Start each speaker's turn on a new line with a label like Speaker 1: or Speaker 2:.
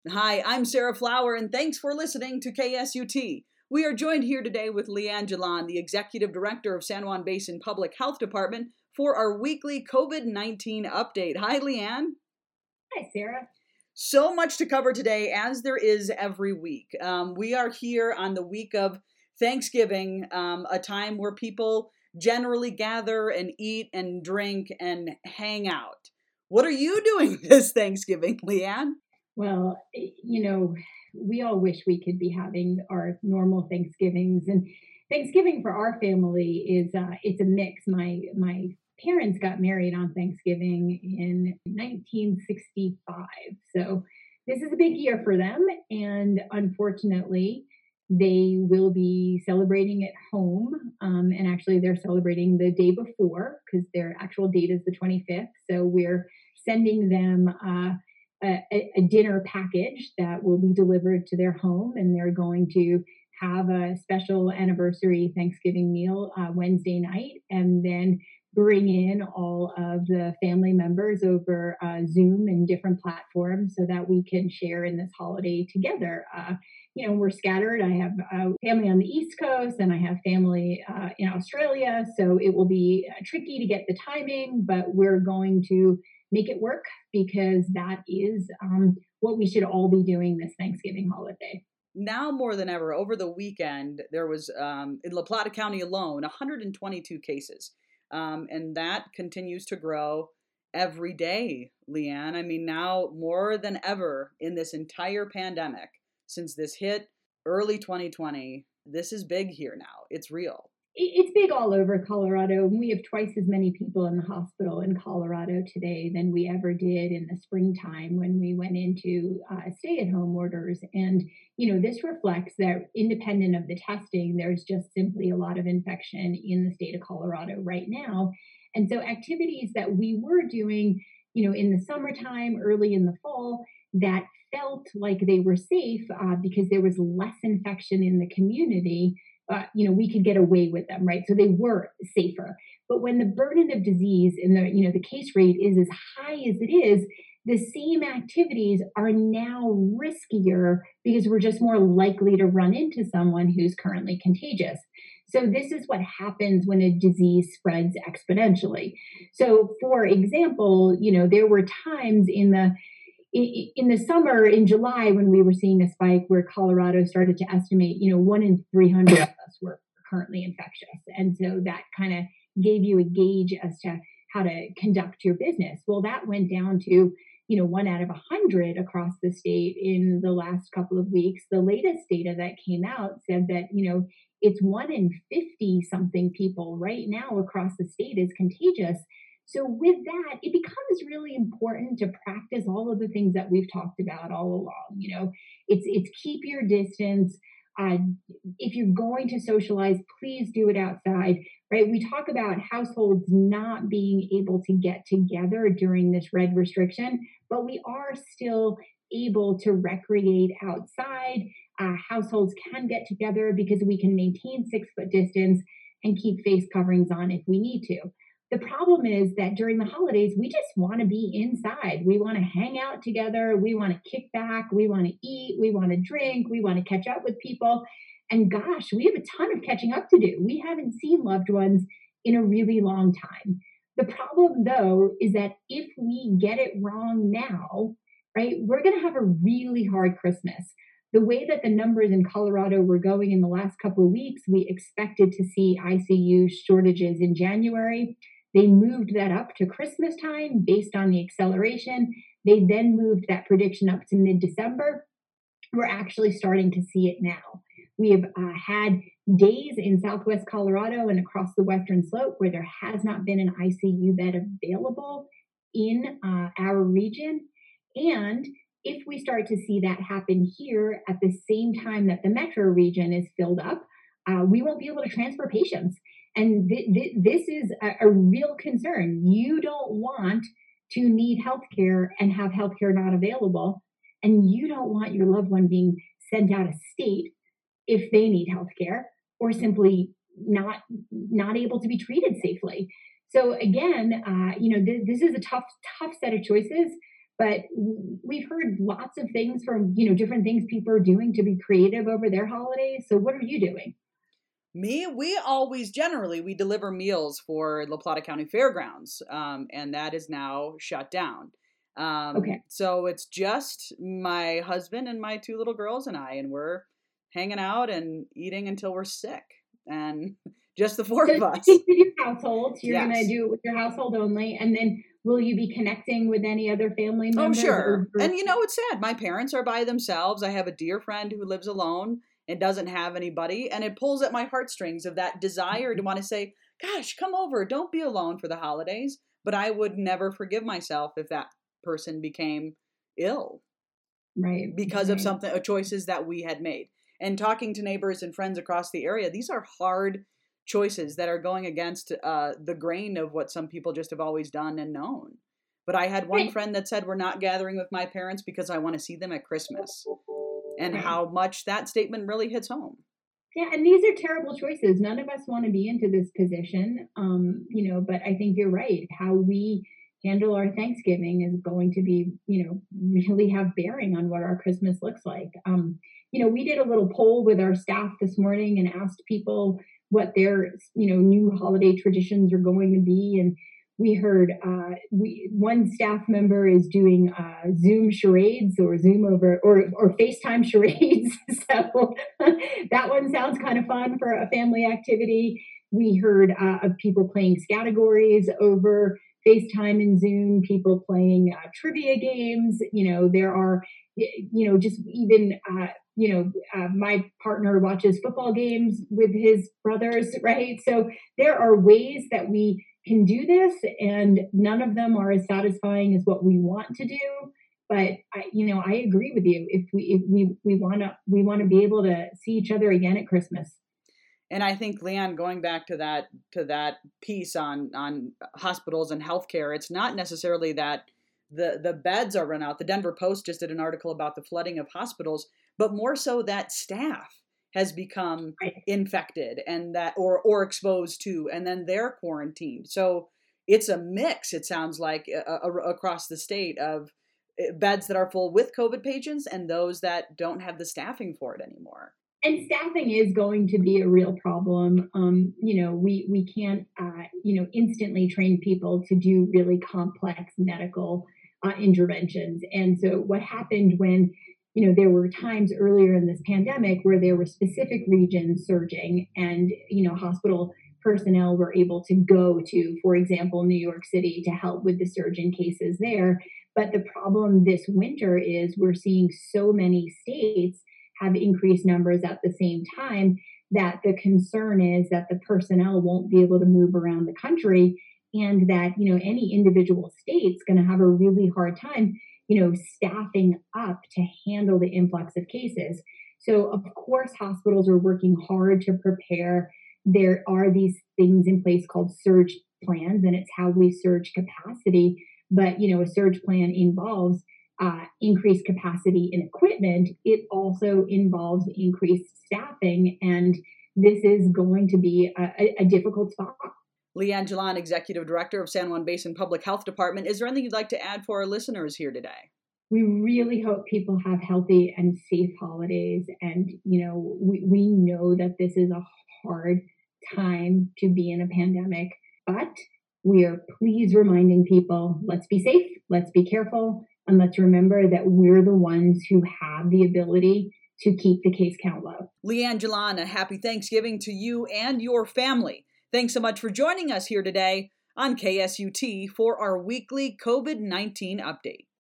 Speaker 1: Hi, I'm Sarah Flower, and thanks for listening to KSUT. We are joined here today with Leanne Jalon, the Executive Director of San Juan Basin Public Health Department, for our weekly COVID-19 update. Hi, Leanne.
Speaker 2: Hi, Sarah.
Speaker 1: So much to cover today, as there is every week. We are here on the week of Thanksgiving, a time where people generally gather and eat and drink and hang out. What are you doing this Thanksgiving, Leanne?
Speaker 2: Well, we all wish we could be having our normal Thanksgivings, and Thanksgiving for our family is it's a mix. My parents got married on Thanksgiving in 1965, so this is a big year for them, and unfortunately, they will be celebrating at home. And actually, they're celebrating the day before because their actual date is the 25th. So we're sending them. A dinner package that will be delivered to their home, and they're going to have a special anniversary Thanksgiving meal Wednesday night, and then bring in all of the family members over Zoom and different platforms so that we can share in this holiday together. We're scattered. I have family on the East Coast and I have family in Australia. So it will be tricky to get the timing, but we're going to make it work because that is what we should all be doing this Thanksgiving holiday.
Speaker 1: Now more than ever, over the weekend, there was in La Plata County alone 122 cases. And that continues to grow every day, Leanne. I mean, now more than ever in this entire pandemic, since this hit early 2020, this is big here now. It's real.
Speaker 2: It's big all over Colorado. We have twice as many people in the hospital in Colorado today than we ever did in the springtime when we went into stay-at-home orders. And this reflects that independent of the testing, there's just simply a lot of infection in the state of Colorado right now. And so activities that we were doing, in the summertime, early in the fall, that felt like they were safe because there was less infection in the community, we could get away with them, right? So they were safer. But when the burden of disease and the case rate is as high as it is, the same activities are now riskier because we're just more likely to run into someone who's currently contagious. So this is what happens when a disease spreads exponentially. So for example, there were times in the summer in July when we were seeing a spike where Colorado started to estimate, 1 in 300 of us were currently infectious. And so that kind of gave you a gauge as to how to conduct your business. Well, that went down to, 1 out of 100 across the state in the last couple of weeks. The latest data that came out said that, it's 1 in 50 something people right now across the state is contagious. So with that, it becomes really important to practice all of the things that we've talked about all along. It's keep your distance. Uh, if you're going to socialize, please do it outside. Right? We talk about households not being able to get together during this red restriction, but we are still able to recreate outside. Households can get together because we can maintain 6 foot distance and keep face coverings on if we need to. The problem is that during the holidays, we just want to be inside. We want to hang out together. We want to kick back. We want to eat. We want to drink. We want to catch up with people. And gosh, we have a ton of catching up to do. We haven't seen loved ones in a really long time. The problem, though, is that if we get it wrong now, right, we're going to have a really hard Christmas. The way that the numbers in Colorado were going in the last couple of weeks, we expected to see ICU shortages in January. They moved that up to Christmas time based on the acceleration. They then moved that prediction up to mid-December. We're actually starting to see it now. We have had days in Southwest Colorado and across the Western Slope where there has not been an ICU bed available in our region. And if we start to see that happen here at the same time that the metro region is filled up, we won't be able to transfer patients. And this is a real concern. You don't want to need healthcare and have healthcare not available. And you don't want your loved one being sent out of state if they need healthcare or simply not able to be treated safely. So again, this is a tough set of choices. But we've heard lots of things from, different things people are doing to be creative over their holidays. So what are you doing?
Speaker 1: We always generally we deliver meals for La Plata County Fairgrounds, and that is now shut down.
Speaker 2: Okay.
Speaker 1: So it's just my husband and my two little girls and I, and we're hanging out and eating until we're sick, and just the four
Speaker 2: So
Speaker 1: of
Speaker 2: stick
Speaker 1: us.
Speaker 2: with your household. You're gonna
Speaker 1: Yes.
Speaker 2: do it with your household only, and then will you be connecting with any other family
Speaker 1: Oh,
Speaker 2: members
Speaker 1: sure.
Speaker 2: over?
Speaker 1: And it's sad. My parents are by themselves. I have a dear friend who lives alone and doesn't have anybody. And it pulls at my heartstrings of that desire to want to say, gosh, come over. Don't be alone for the holidays. But I would never forgive myself if that person became ill
Speaker 2: Right,
Speaker 1: because of
Speaker 2: right.
Speaker 1: something, choices that we had made. And talking to neighbors and friends across the area, these are hard choices that are going against the grain of what some people just have always done and known. But I had one
Speaker 2: Right,
Speaker 1: friend that said, we're not gathering with my parents because I want to see them at Christmas. And
Speaker 2: right.
Speaker 1: how much that statement really hits home.
Speaker 2: Yeah, and these are terrible choices. None of us want to be into this position, but I think you're right. How we handle our Thanksgiving is going to be, really have bearing on what our Christmas looks like. We did a little poll with our staff this morning and asked people what their, new holiday traditions are going to be, and we heard one staff member is doing Zoom charades or Zoom over or FaceTime charades. So that one sounds kind of fun for a family activity. We heard of people playing categories over FaceTime and Zoom, people playing trivia games. There are, just even, my partner watches football games with his brothers, right? So there are ways that we can do this, and none of them are as satisfying as what we want to do. But I agree with you. If we want to be able to see each other again at Christmas.
Speaker 1: And I think, Leanne, going back to that piece on hospitals and healthcare, it's not necessarily that the beds are run out. The Denver Post just did an article about the flooding of hospitals, but more so that staff has become
Speaker 2: Right.
Speaker 1: infected and that or exposed to, and then they're quarantined. So it's a mix. It sounds like across the state of beds that are full with COVID patients and those that don't have the staffing for it anymore.
Speaker 2: And staffing is going to be a real problem. We can't instantly train people to do really complex medical interventions. And so what happened when there were times earlier in this pandemic where there were specific regions surging, and hospital personnel were able to go to, for example, New York City to help with the surge in cases there. But the problem this winter is we're seeing so many states have increased numbers at the same time, that the concern is that the personnel won't be able to move around the country, and that any individual state's going to have a really hard time staffing up to handle the influx of cases. So of course hospitals are working hard to prepare. There are these things in place called surge plans, and it's how we surge capacity. But a surge plan involves increased capacity in equipment. It also involves increased staffing, and this is going to be a difficult spot.
Speaker 1: Leanne Jalan, Executive Director of San Juan Basin Public Health Department. Is there anything you'd like to add for our listeners here today?
Speaker 2: We really hope people have healthy and safe holidays. And, we know that this is a hard time to be in a pandemic, but we are please reminding people, let's be safe, let's be careful, and let's remember that we're the ones who have the ability to keep the case count low.
Speaker 1: Leanne Jalan, a happy Thanksgiving to you and your family. Thanks so much for joining us here today on KSUT for our weekly COVID-19 update.